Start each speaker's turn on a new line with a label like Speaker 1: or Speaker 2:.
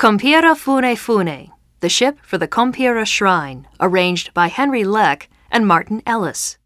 Speaker 1: Compira Fune Fune, The Ship for the Compira Shrine, arranged by Henry Leck and Martin Ellis.